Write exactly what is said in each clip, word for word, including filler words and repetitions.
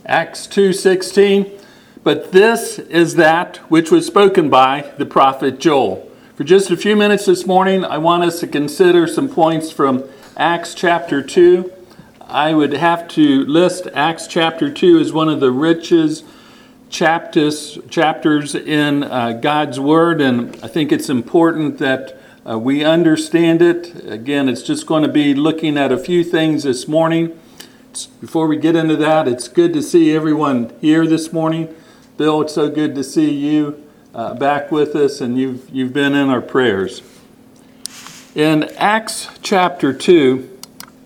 Acts two sixteen, but this is that which was spoken by the prophet Joel. For just a few minutes this morning, I want us to consider some points from Acts chapter two. I would have to list Acts chapter two as one of the richest chapters, chapters in uh, God's Word, and I think it's important that uh, we understand it. Again, it's just going to be looking at a few things this morning. Before we get into that, it's good to see everyone here this morning. Bill, it's so good to see you uh, back with us, and you've you've been in our prayers. In Acts chapter two,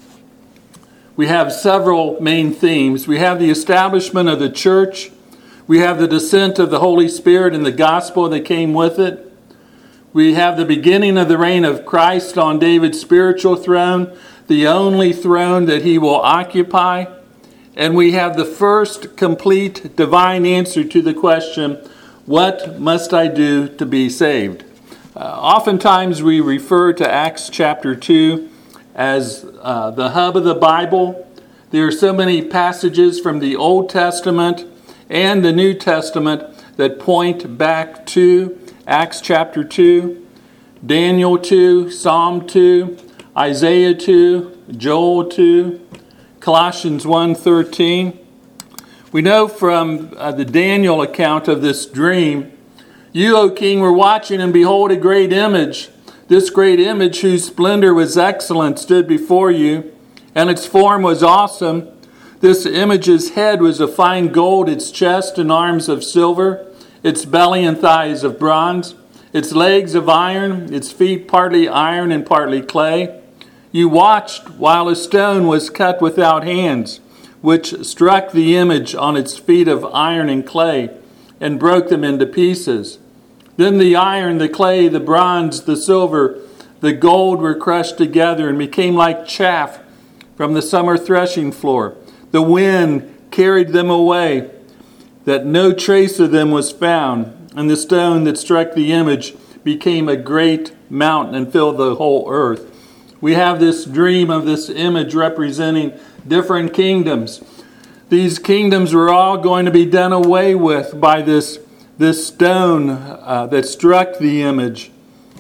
we have several main themes. We have the establishment of the church. We have the descent of the Holy Spirit and the gospel that came with it. We have the beginning of the reign of Christ on David's spiritual throne, the only throne that he will occupy. And we have the first complete divine answer to the question, what must I do to be saved? Uh, oftentimes we refer to Acts chapter two as uh, the hub of the Bible. There are so many passages from the Old Testament and the New Testament that point back to Acts chapter two, Daniel two, Psalm two, Isaiah two, Joel two, Colossians one thirteen. We know from uh, the Daniel account of this dream, you, O king, were watching, and behold, a great image. This great image, whose splendor was excellent, stood before you, and its form was awesome. This image's head was of fine gold, its chest and arms of silver, its belly and thighs of bronze, its legs of iron, its feet partly iron and partly clay. You watched while a stone was cut without hands, which struck the image on its feet of iron and clay, and broke them into pieces. Then the iron, the clay, the bronze, the silver, the gold were crushed together and became like chaff from the summer threshing floor. The wind carried them away, that no trace of them was found, and the stone that struck the image became a great mountain and filled the whole earth. We have this dream of this image representing different kingdoms. These kingdoms were all going to be done away with by this, this stone uh, that struck the image.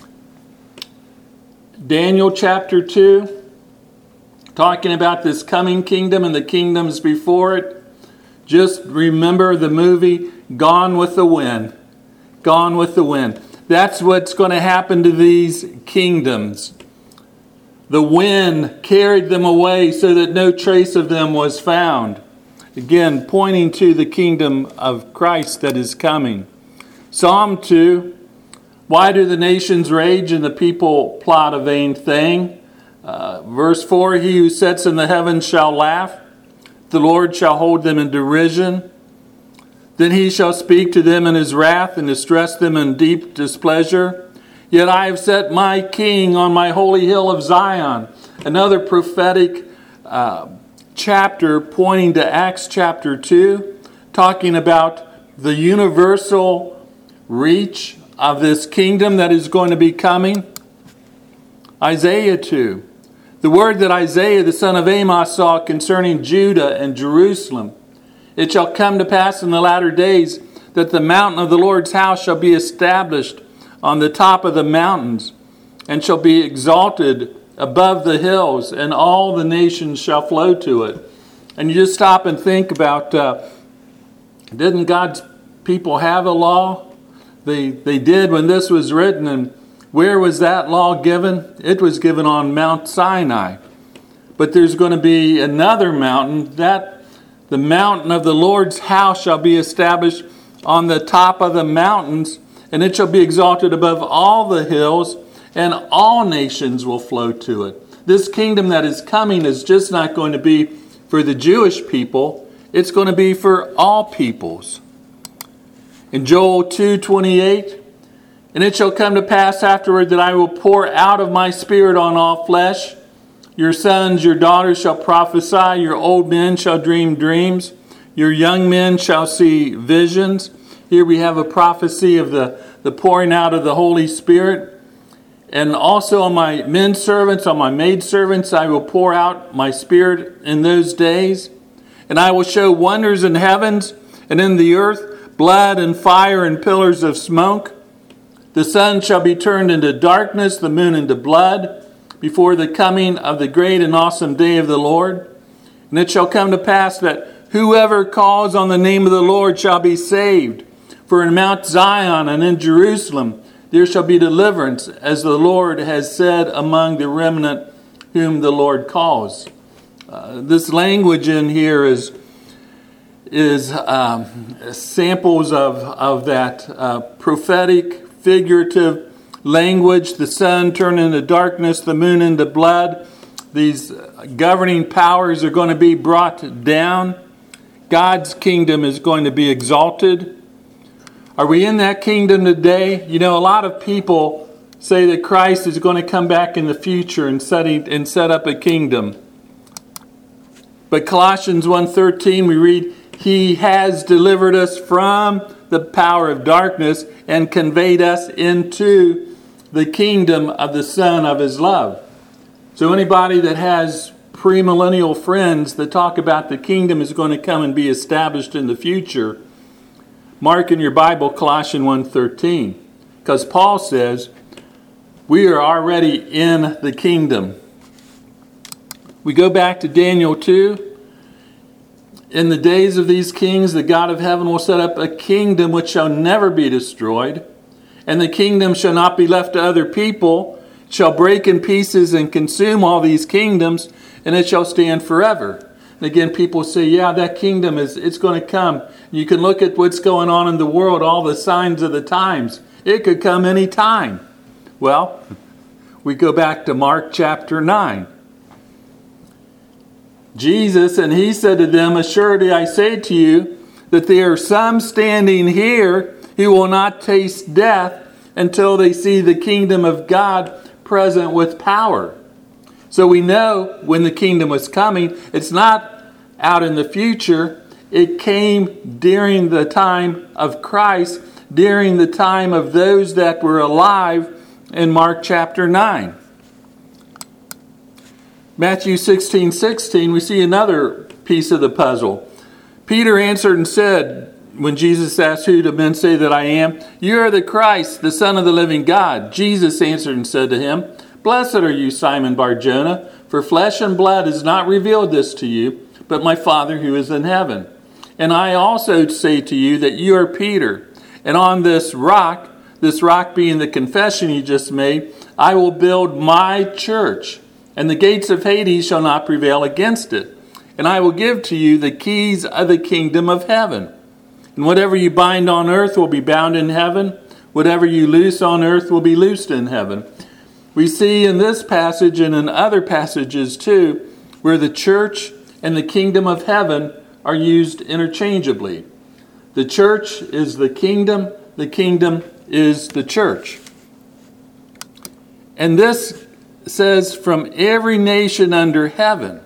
Daniel chapter two, talking about this coming kingdom and the kingdoms before it. Just remember the movie Gone with the Wind. Gone with the Wind. That's what's going to happen to these kingdoms. The wind carried them away so that no trace of them was found. Again, pointing to the kingdom of Christ that is coming. Psalm two, why do the nations rage and the people plot a vain thing? Uh, verse four, he who sits in the heavens shall laugh. The Lord shall hold them in derision. Then he shall speak to them in his wrath and distress them in deep displeasure. Yet I have set my king on my holy hill of Zion. Another prophetic uh, chapter pointing to Acts chapter two, talking about the universal reach of this kingdom that is going to be coming. Isaiah two. The word that Isaiah the son of Amos saw concerning Judah and Jerusalem. It shall come to pass in the latter days that the mountain of the Lord's house shall be established on the top of the mountains, and shall be exalted above the hills, and all the nations shall flow to it. And you just stop and think about, uh, didn't God's people have a law? They, they did when this was written, and where was that law given? It was given on Mount Sinai. But there's going to be another mountain, that the mountain of the Lord's house shall be established on the top of the mountains, and it shall be exalted above all the hills, and all nations will flow to it. This kingdom that is coming is just not going to be for the Jewish people. It's going to be for all peoples. In Joel two twenty-eight, and it shall come to pass afterward that I will pour out of my spirit on all flesh. Your sons, your daughters shall prophesy. Your old men shall dream dreams. Your young men shall see visions. Here we have a prophecy of the, the pouring out of the Holy Spirit. And also on my men servants, on my maid servants, I will pour out my spirit in those days. And I will show wonders in heavens and in the earth, blood and fire and pillars of smoke. The sun shall be turned into darkness, the moon into blood, before the coming of the great and awesome day of the Lord. And it shall come to pass that whoever calls on the name of the Lord shall be saved. For in Mount Zion and in Jerusalem there shall be deliverance, as the Lord has said, among the remnant whom the Lord calls. Uh, this language in here is is um, samples of, of that uh, prophetic, figurative language. The sun turned into darkness, the moon into blood. These governing powers are going to be brought down. God's kingdom is going to be exalted. Are we in that kingdom today? You know, a lot of people say that Christ is going to come back in the future and set, and set up a kingdom. But Colossians one thirteen, we read, He has delivered us from the power of darkness and conveyed us into the kingdom of the Son of His love. So anybody that has premillennial friends that talk about the kingdom is going to come and be established in the future, mark in your Bible Colossians one thirteen. Because Paul says, we are already in the kingdom. We go back to Daniel two. In the days of these kings, the God of heaven will set up a kingdom which shall never be destroyed. And the kingdom shall not be left to other people, shall break in pieces and consume all these kingdoms, and it shall stand forever. And again, people say, yeah, that kingdom is it's going to come. You can look at what's going on in the world, all the signs of the times. It could come any time. Well, we go back to Mark chapter nine. Jesus, and he said to them, assuredly I say to you, that there are some standing here who will not taste death until they see the kingdom of God present with power. So we know when the kingdom was coming, it's not out in the future. It came during the time of Christ, during the time of those that were alive in Mark chapter nine. Matthew sixteen sixteen, we see another piece of the puzzle. Peter answered and said, when Jesus asked, who do men say that I am? You are the Christ, the Son of the living God. Jesus answered and said to him, blessed are you, Simon Bar-Jonah, for flesh and blood has not revealed this to you, but my Father who is in heaven. And I also say to you that you are Peter, and on this rock, this rock being the confession you just made, I will build my church, and the gates of Hades shall not prevail against it. And I will give to you the keys of the kingdom of heaven. And whatever you bind on earth will be bound in heaven. Whatever you loose on earth will be loosed in heaven. We see in this passage and in other passages too, where the church and the kingdom of heaven are used interchangeably. The church is the kingdom. The kingdom is the church. And this says from every nation under heaven,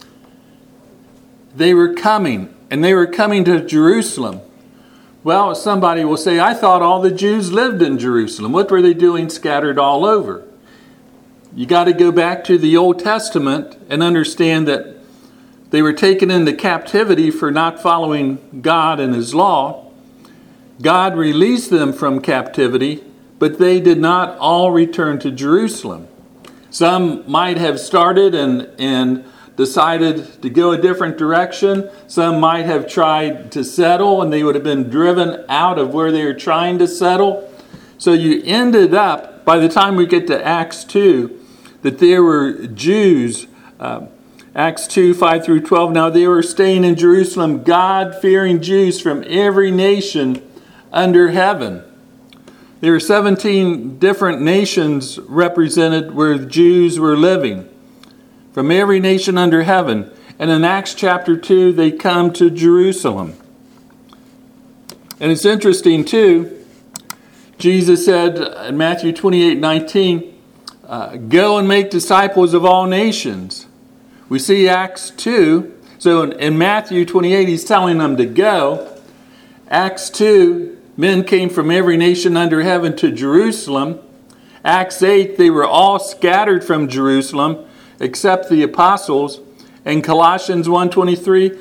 they were coming, and they were coming to Jerusalem. Well, somebody will say, I thought all the Jews lived in Jerusalem. What were they doing scattered all over? You got to go back to the Old Testament and understand that they were taken into captivity for not following God and His law. God released them from captivity, but they did not all return to Jerusalem. Some might have started and, and decided to go a different direction. Some might have tried to settle, and they would have been driven out of where they were trying to settle. So you ended up, by the time we get to Acts two, that there were Jews, uh, Acts two, five through twelve. Now they were staying in Jerusalem, God-fearing Jews from every nation under heaven. There were seventeen different nations represented where Jews were living, from every nation under heaven. And in Acts chapter two, they come to Jerusalem. And it's interesting too, Jesus said in Matthew twenty-eight nineteen, uh, go and make disciples of all nations. We see Acts two. So in, in Matthew twenty-eight, he's telling them to go. Acts two, men came from every nation under heaven to Jerusalem. Acts eight, they were all scattered from Jerusalem, except the apostles. And Colossians one twenty-three,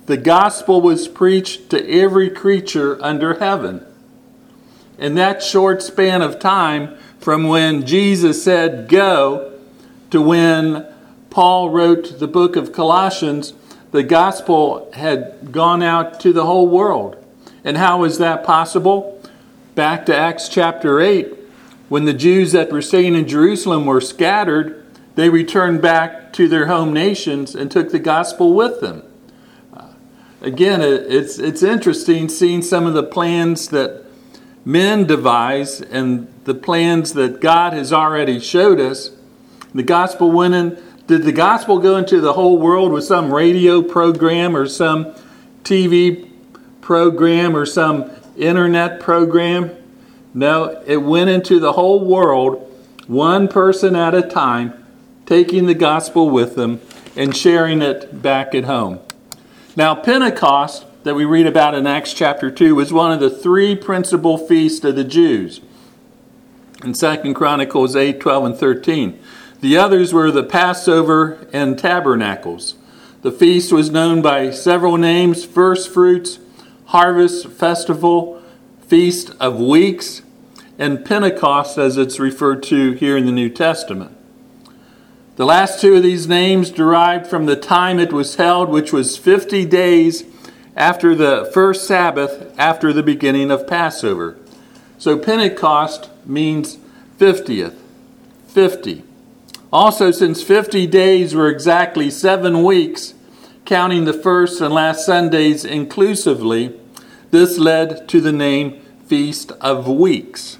the gospel was preached to every creature under heaven. In that short span of time, from when Jesus said, go, to when Paul wrote the book of Colossians, the gospel had gone out to the whole world. And how was that possible? Back to Acts chapter eight, when the Jews that were staying in Jerusalem were scattered, they returned back to their home nations and took the gospel with them. Uh, again, it's it's interesting seeing some of the plans that men devise and the plans that God has already showed us. The gospel went in. Did the gospel go into the whole world with some radio program or some T V program or some internet program? No, it went into the whole world, one person at a time, taking the gospel with them and sharing it back at home. Now, Pentecost, that we read about in Acts chapter two, was one of the three principal feasts of the Jews in Second Chronicles eight, twelve, and thirteen. The others were the Passover and Tabernacles. The feast was known by several names: First Fruits, Harvest Festival, Feast of Weeks, and Pentecost, as it's referred to here in the New Testament. The last two of these names derived from the time it was held, which was fifty days after the first Sabbath, after the beginning of Passover. So Pentecost means fiftieth, fifty. Also, since fifty days were exactly seven weeks, counting the first and last Sundays inclusively, this led to the name Feast of Weeks.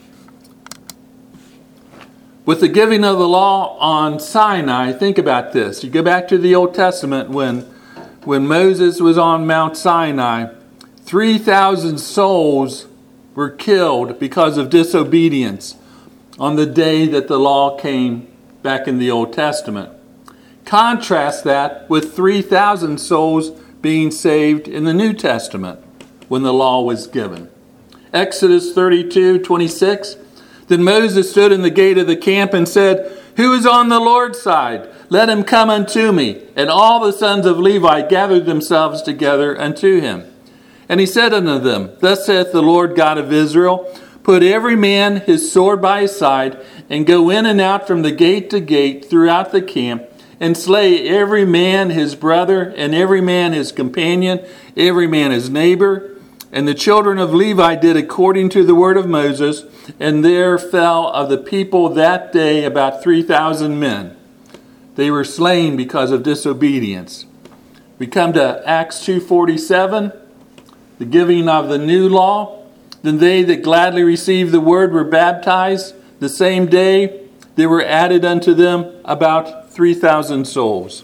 With the giving of the law on Sinai, think about this. You go back to the Old Testament when, when Moses was on Mount Sinai, three thousand souls were killed because of disobedience on the day that the law came back in the Old Testament. Contrast that with three thousand souls being saved in the New Testament when the law was given. Exodus thirty-two, twenty-six. Then Moses stood in the gate of the camp and said, who is on the Lord's side? Let him come unto me. And all the sons of Levi gathered themselves together unto him. And he said unto them, thus saith the Lord God of Israel, put every man his sword by his side, and go in and out from the gate to gate throughout the camp, and slay every man his brother, and every man his companion, every man his neighbor. And the children of Levi did according to the word of Moses, and there fell of the people that day about three thousand men. They were slain because of disobedience. We come to Acts two forty-seven, the giving of the new law. Then they that gladly received the word were baptized. The same day there were added unto them about three thousand souls.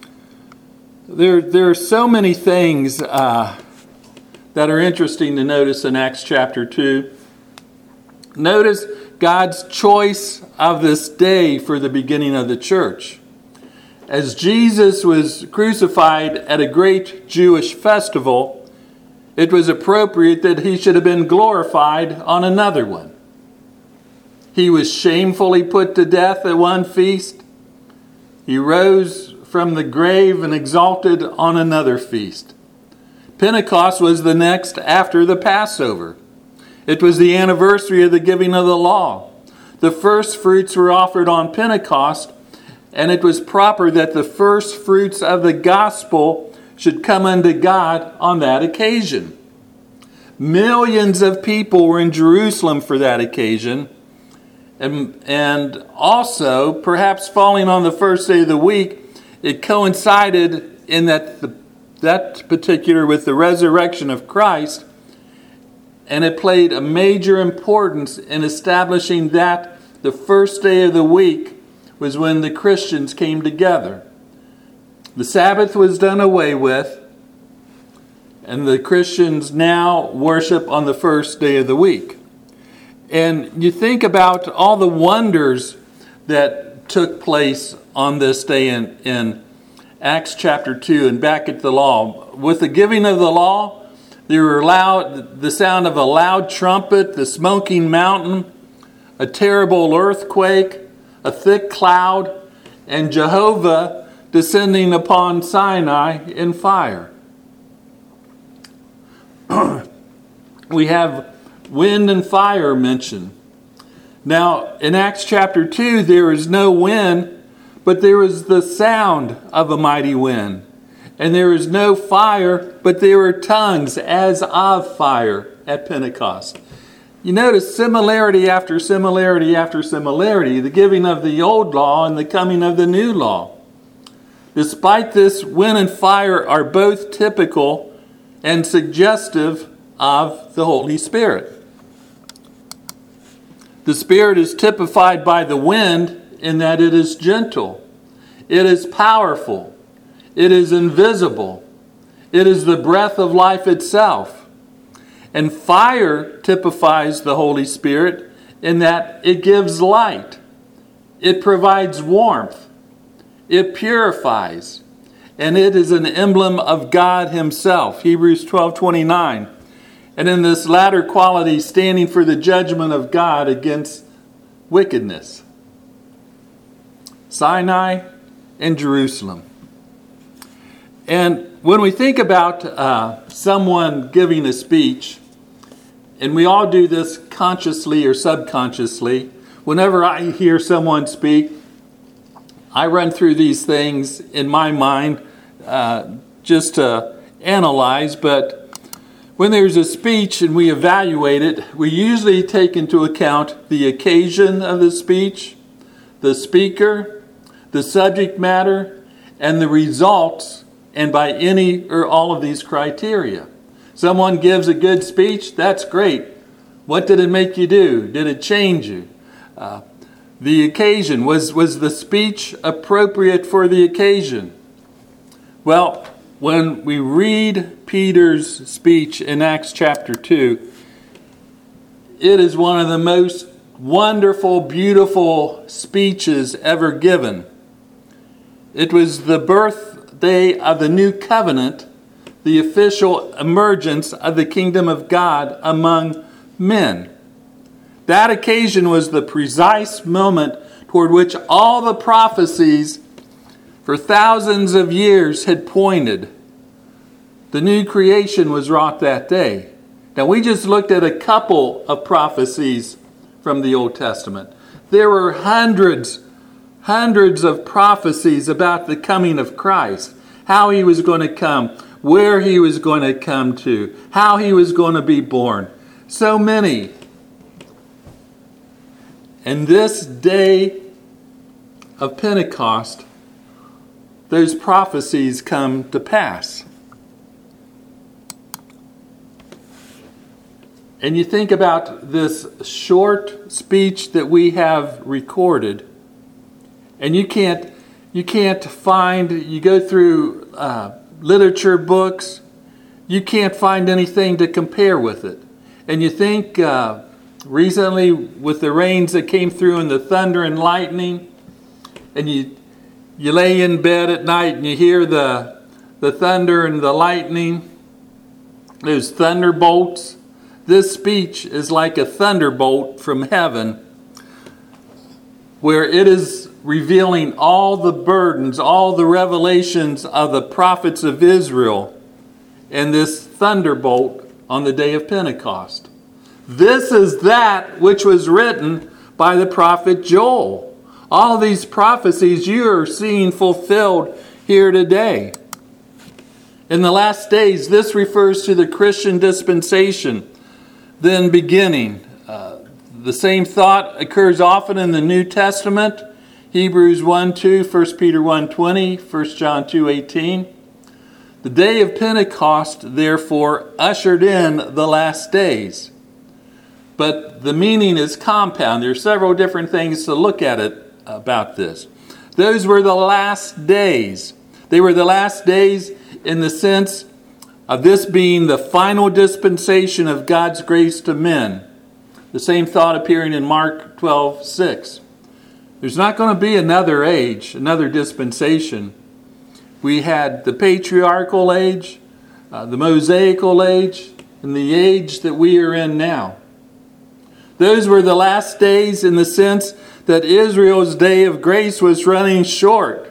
There, there are so many things uh, that are interesting to notice in Acts chapter two. Notice God's choice of this day for the beginning of the church. As Jesus was crucified at a great Jewish festival, it was appropriate that he should have been glorified on another one. He was shamefully put to death at one feast. He rose from the grave and exalted on another feast. Pentecost was the next after the Passover. It was the anniversary of the giving of the law. The first fruits were offered on Pentecost, and it was proper that the first fruits of the gospel should come unto God on that occasion. Millions of people were in Jerusalem for that occasion. And, and also, perhaps falling on the first day of the week, it coincided in that the, that particular with the resurrection of Christ, and it played a major importance in establishing that the first day of the week was when the Christians came together. The Sabbath was done away with, and the Christians now worship on the first day of the week. And you think about all the wonders that took place on this day in, in Acts chapter two and back at the law. With the giving of the law, there were loud, the sound of a loud trumpet, the smoking mountain, a terrible earthquake, a thick cloud, and Jehovah descending upon Sinai in fire. we have wind and fire mentioned. Now, in Acts chapter two, there is no wind, but there is the sound of a mighty wind. And there is no fire, but there are tongues as of fire at Pentecost. You notice similarity after similarity after similarity, the giving of the old law and the coming of the new law. Despite this, wind and fire are both typical and suggestive of the Holy Spirit. The Spirit is typified by the wind in that it is gentle, it is powerful, it is invisible, it is the breath of life itself. And fire typifies the Holy Spirit in that it gives light, it provides warmth, it purifies, and it is an emblem of God Himself. Hebrews twelve twenty-nine. And in this latter quality, standing for the judgment of God against wickedness. Sinai and Jerusalem. And when we think about uh, someone giving a speech, and we all do this consciously or subconsciously, whenever I hear someone speak, I run through these things in my mind uh, just to analyze, but when there's a speech and we evaluate it, we usually take into account the occasion of the speech, the speaker, the subject matter, and the results, and by any or all of these criteria. Someone gives a good speech, that's great. What did it make you do? Did it change you? Uh, the occasion, was, was the speech appropriate for the occasion? Well, when we read Peter's speech in Acts chapter two, it is one of the most wonderful, beautiful speeches ever given. It was the birthday of the new covenant, the official emergence of the kingdom of God among men. That occasion was the precise moment toward which all the prophecies for thousands of years had pointed. The new creation was wrought that day. Now, we just looked at a couple of prophecies from the Old Testament. There were hundreds, hundreds of prophecies about the coming of Christ, how He was going to come, where He was going to come to, how He was going to be born. So many. And this day of Pentecost, those prophecies come to pass. And you think about this short speech that we have recorded, and you can't you can't find, you go through uh, literature books, you can't find anything to compare with it. And you think uh, recently with the rains that came through and the thunder and lightning, and you you lay in bed at night and you hear the the thunder and the lightning, those thunderbolts. This speech is like a thunderbolt from heaven, where it is revealing all the burdens, all the revelations of the prophets of Israel, and this thunderbolt on the day of Pentecost. This is that which was written by the prophet Joel. All of these prophecies you are seeing fulfilled here today. In the last days, this refers to the Christian dispensation, then beginning. Uh, the same thought occurs often in the New Testament. Hebrews one two, First Peter one twenty, First John two eighteen. The day of Pentecost, therefore, ushered in the last days. But the meaning is compound. There are several different things to look at it about this. Those were the last days. They were the last days in the sense of this being the final dispensation of God's grace to men. The same thought appearing in Mark twelve six. There's not going to be another age, another dispensation. We had the patriarchal age, uh, the Mosaical age, and the age that we are in now. Those were the last days in the sense that Israel's day of grace was running short.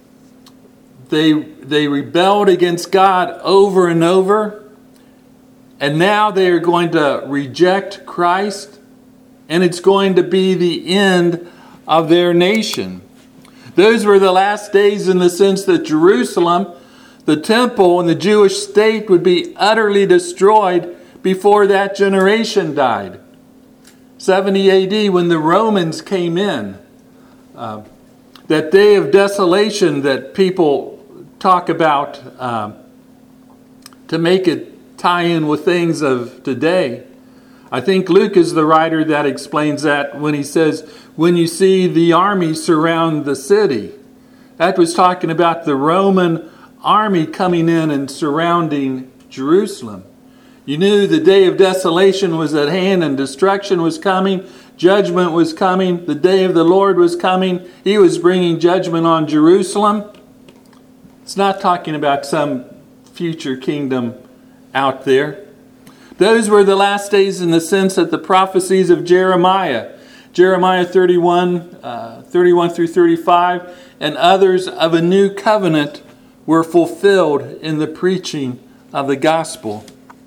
They, they rebelled against God over and over. And now they are going to reject Christ, and it's going to be the end of their nation. Those were the last days in the sense that Jerusalem, the temple, and the Jewish state would be utterly destroyed before that generation died. seventy A D, when the Romans came in, uh, that day of desolation that people talk about uh, to make it tie in with things of today. I think Luke is the writer that explains that when he says, when you see the army surround the city. That was talking about the Roman army coming in and surrounding Jerusalem. You knew the day of desolation was at hand and destruction was coming. Judgment was coming. The day of the Lord was coming. He was bringing judgment on Jerusalem. It's not talking about some future kingdom out there. Those were the last days in the sense that the prophecies of Jeremiah, Jeremiah thirty-one, uh, thirty-one through thirty-five, and others of a new covenant were fulfilled in the preaching of the gospel.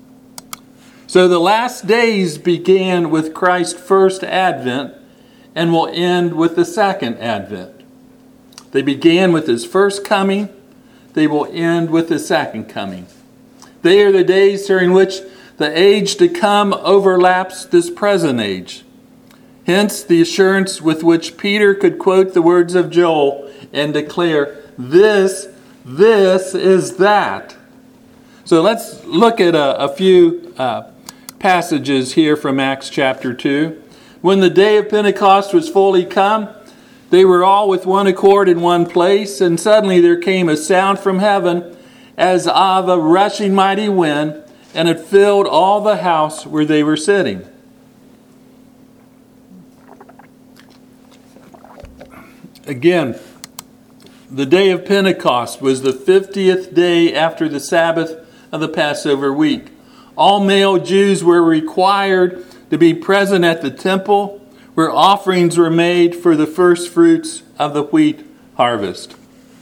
So the last days began with Christ's first advent and will end with the second advent. They began with his first coming. They will end with the second coming. They are the days during which the age to come overlaps this present age. Hence the assurance with which Peter could quote the words of Joel and declare, this, this is that. So let's look at a, a few uh, passages here from Acts chapter two. When the day of Pentecost was fully come, they were all with one accord in one place, and suddenly there came a sound from heaven as of a rushing mighty wind, and it filled all the house where they were sitting. Again, the day of Pentecost was the fiftieth day after the Sabbath of the Passover week. All male Jews were required to be present at the temple where offerings were made for the first fruits of the wheat harvest.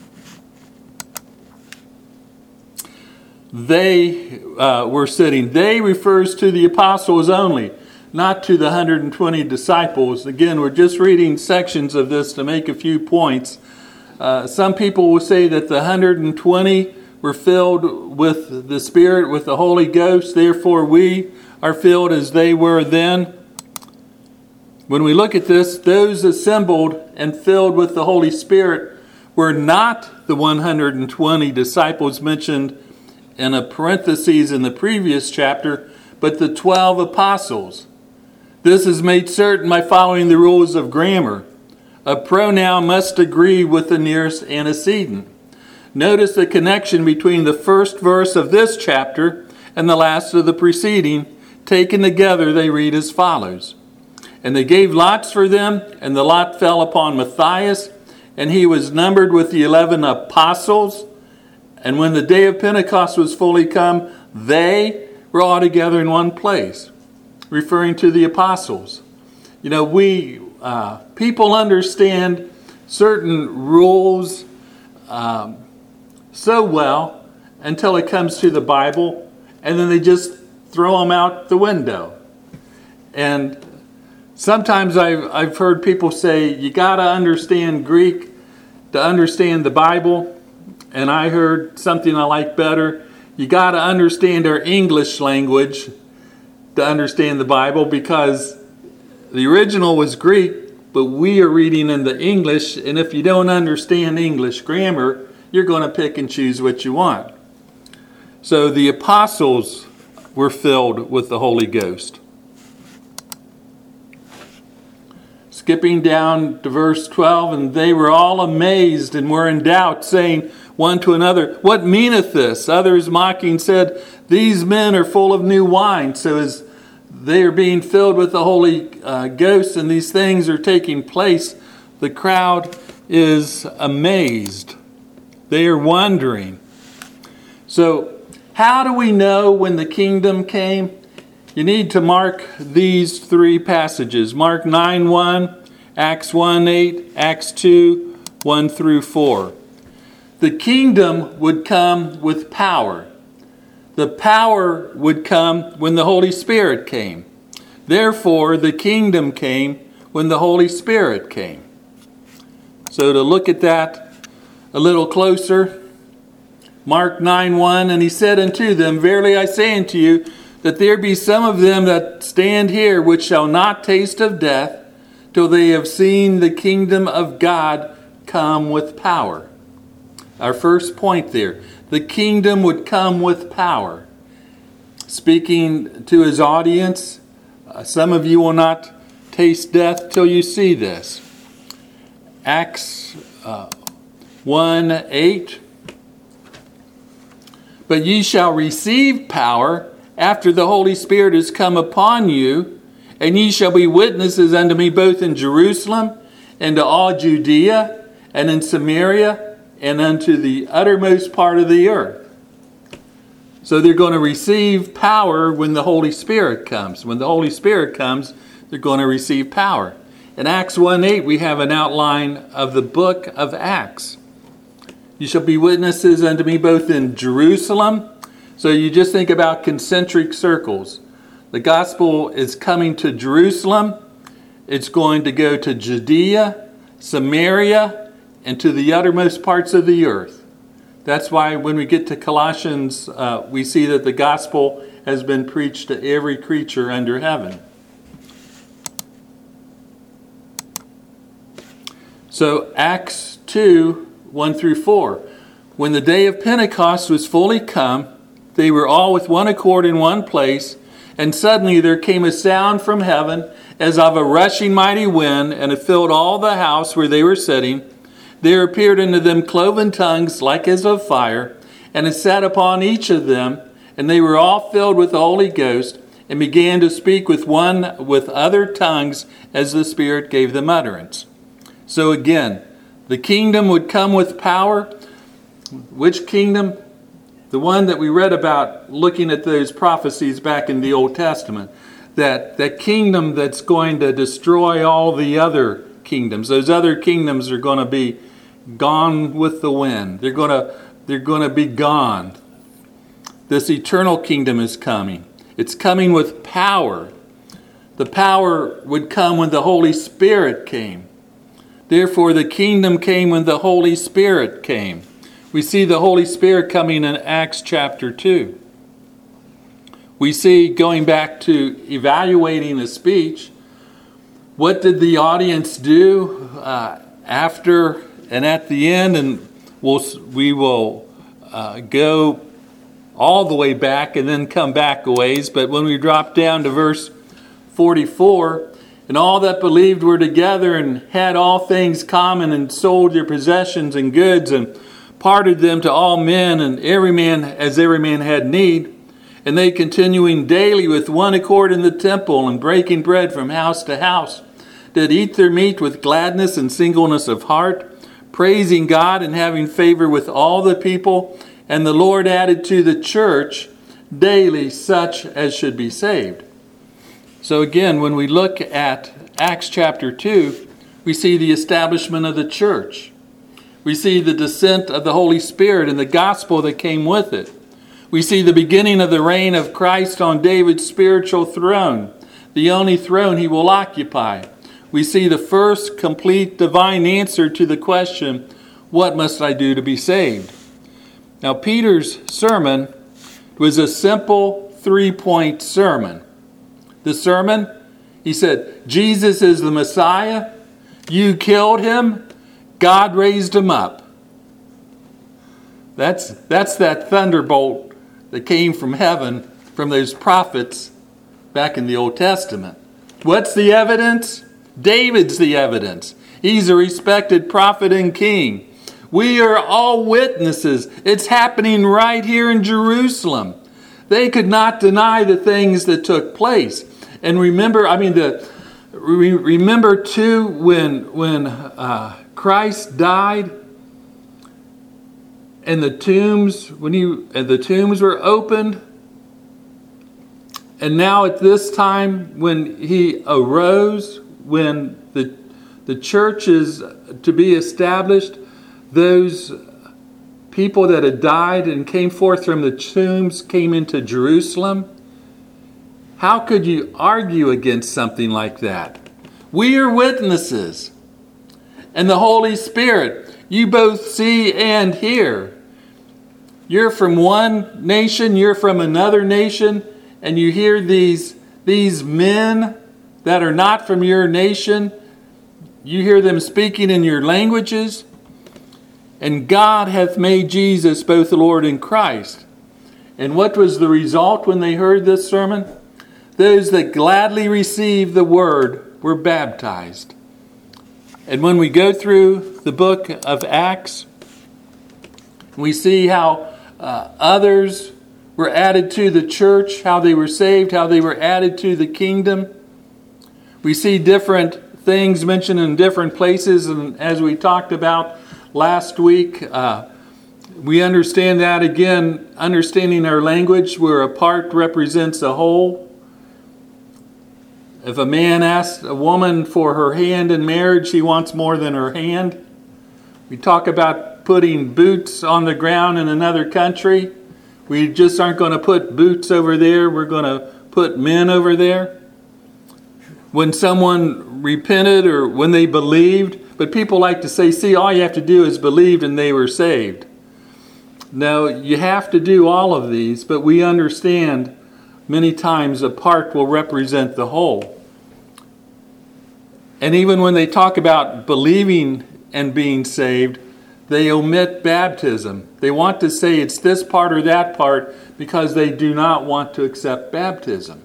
They uh, were sitting. They refers to the apostles only, not to the one hundred twenty disciples. Again, we're just reading sections of this to make a few points. Uh, some people will say that the one hundred twenty were filled with the Spirit, with the Holy Ghost. Therefore, we are filled as they were then. When we look at this, those assembled and filled with the Holy Spirit were not the one hundred twenty disciples mentioned in a parenthesis in the previous chapter, but the twelve apostles. This is made certain by following the rules of grammar. A pronoun must agree with the nearest antecedent. Notice the connection between the first verse of this chapter and the last of the preceding. Taken together, they read as follows. And they gave lots for them, and the lot fell upon Matthias, and he was numbered with the eleven apostles. And when the day of Pentecost was fully come, they were all together in one place, referring to the apostles. You know, we, uh, people understand certain rules um, so well until it comes to the Bible, and then they just throw them out the window. And sometimes I've, I've heard people say, you got to understand Greek to understand the Bible. And I heard something I like better. You got to understand our English language to understand the Bible, because the original was Greek, but we are reading in the English. And if you don't understand English grammar, you're going to pick and choose what you want. So the apostles were filled with the Holy Ghost. Skipping down to verse twelve, and they were all amazed and were in doubt, saying one to another, what meaneth this? Others mocking said, these men are full of new wine. So as they are being filled with the Holy uh, Ghost and these things are taking place, the crowd is amazed. They are wondering. So how do we know when the kingdom came? You need to mark these three passages. Mark nine one, Acts one eight, Acts two one through four. The kingdom would come with power. The power would come when the Holy Spirit came. Therefore, the kingdom came when the Holy Spirit came. So to look at that a little closer, Mark nine one, and he said unto them, Verily I say unto you, that there be some of them that stand here which shall not taste of death, till they have seen the kingdom of God come with power. Our first point there, the kingdom would come with power. Speaking to his audience, uh, some of you will not taste death till you see this. Acts uh, one eight. But ye shall receive power after the Holy Spirit is come upon you, and ye shall be witnesses unto me both in Jerusalem and to all Judea and in Samaria and unto the uttermost part of the earth. So they're going to receive power when the Holy Spirit comes. When the Holy Spirit comes, they're going to receive power. In Acts one eight, we have an outline of the book of Acts. You shall be witnesses unto me both in Jerusalem. So you just think about concentric circles. The gospel is coming to Jerusalem. It's going to go to Judea, Samaria, and to the uttermost parts of the earth. That's why when we get to Colossians, uh, we see that the gospel has been preached to every creature under heaven. So Acts two, one through four. When the day of Pentecost was fully come, they were all with one accord in one place, and suddenly there came a sound from heaven as of a rushing mighty wind, and it filled all the house where they were sitting. There appeared unto them cloven tongues like as of fire, and it sat upon each of them, and they were all filled with the Holy Ghost, and began to speak with one with other tongues as the Spirit gave them utterance. So again, the kingdom would come with power. Which kingdom? The one that we read about looking at those prophecies back in the Old Testament. That, that kingdom that's going to destroy all the other kingdoms. Those other kingdoms are going to be gone with the wind. They're going to, they're going to be gone. This eternal kingdom is coming. It's coming with power. The power would come when the Holy Spirit came. Therefore, the kingdom came when the Holy Spirit came. We see the Holy Spirit coming in Acts chapter two. We see, going back to evaluating a speech, what did the audience do uh, after and at the end? And we'll, we will uh, go all the way back and then come back a ways. But when we drop down to verse forty-four, and all that believed were together and had all things common and sold their possessions and goods and parted them to all men, and every man as every man had need. And they continuing daily with one accord in the temple and breaking bread from house to house, did eat their meat with gladness and singleness of heart, praising God and having favor with all the people. And the Lord added to the church daily such as should be saved. So again, when we look at Acts chapter two, we see the establishment of the church. We see the descent of the Holy Spirit and the gospel that came with it. We see the beginning of the reign of Christ on David's spiritual throne, the only throne he will occupy. We see the first complete divine answer to the question, what must I do to be saved? Now, Peter's sermon was a simple three-point sermon. The sermon, he said, Jesus is the Messiah. You killed him. God raised him up. That's, that's that thunderbolt that came from heaven from those prophets back in the Old Testament. What's the evidence? David's the evidence. He's a respected prophet and king. We are all witnesses. It's happening right here in Jerusalem. They could not deny the things that took place. And remember, I mean, the re- remember too when when uh, Christ died, and the tombs when he and the tombs were opened, and now at this time when he arose, when the the church is to be established, those people that had died and came forth from the tombs came into Jerusalem. How could you argue against something like that? We are witnesses. And the Holy Spirit, you both see and hear. You're from one nation, you're from another nation, and you hear these, these men that are not from your nation. You hear them speaking in your languages. And God hath made Jesus both the Lord and Christ. And what was the result when they heard this sermon? Those that gladly received the word were baptized. And when we go through the book of Acts, we see how uh, others were added to the church, how they were saved, how they were added to the kingdom. We see different things mentioned in different places, and as we talked about last week, uh, we understand that again, understanding our language, where a part represents a whole. If a man asks a woman for her hand in marriage, he wants more than her hand. We talk about putting boots on the ground in another country. We just aren't going to put boots over there. We're going to put men over there. When someone repented or when they believed, but people like to say, see, all you have to do is believe and they were saved. No, you have to do all of these, but we understand many times a part will represent the whole. And even when they talk about believing and being saved, they omit baptism. They want to say it's this part or that part because they do not want to accept baptism.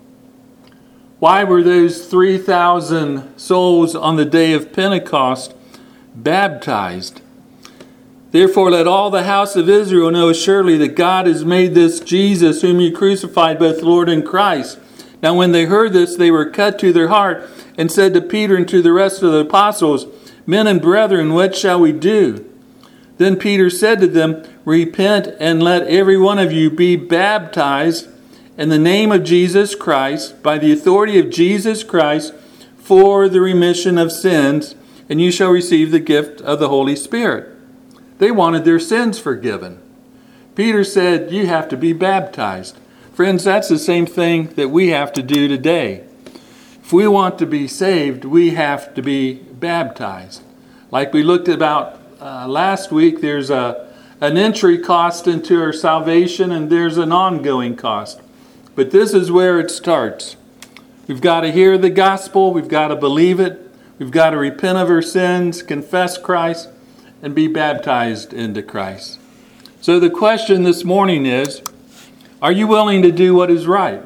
Why were those three thousand souls on the day of Pentecost baptized? Therefore, let all the house of Israel know surely that God has made this Jesus, whom you crucified, both Lord and Christ. Now when they heard this, they were cut to their heart and said to Peter and to the rest of the apostles, Men and brethren, what shall we do? Then Peter said to them, Repent and let every one of you be baptized in the name of Jesus Christ, by the authority of Jesus Christ, for the remission of sins, and you shall receive the gift of the Holy Spirit. They wanted their sins forgiven. Peter said, you have to be baptized. Friends, that's the same thing that we have to do today. If we want to be saved, we have to be baptized. Like we looked about uh, last week, there's a, an entry cost into our salvation, and there's an ongoing cost. But this is where it starts. We've got to hear the gospel. We've got to believe it. We've got to repent of our sins, confess Christ, and be baptized into Christ. So the question this morning is, are you willing to do what is right?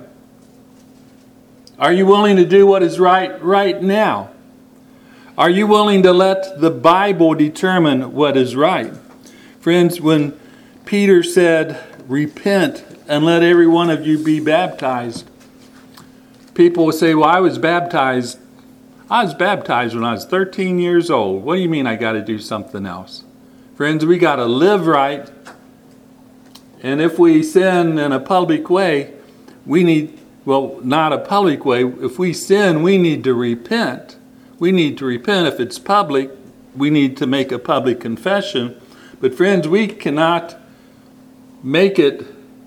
Are you willing to do what is right right now? Are you willing to let the Bible determine what is right? Friends, when Peter said, repent and let every one of you be baptized, people will say, well, I was baptized. I was baptized when I was thirteen years old. What do you mean I got to do something else? Friends, we got to live right. And if we sin in a public way, we need, well, not a public way. If we sin, we need to repent. We need to repent. If it's public, we need to make a public confession. But friends, we cannot make it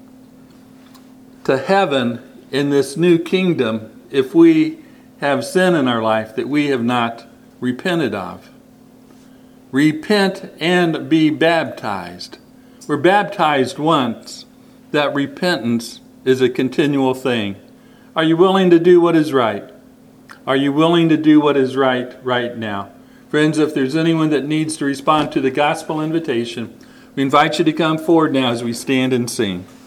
to heaven in this new kingdom if we have sin in our life that we have not repented of. Repent and be baptized. We're baptized once. That repentance is a continual thing. Are you willing to do what is right? Are you willing to do what is right right now? Friends, if there's anyone that needs to respond to the gospel invitation, we invite you to come forward now as we stand and sing.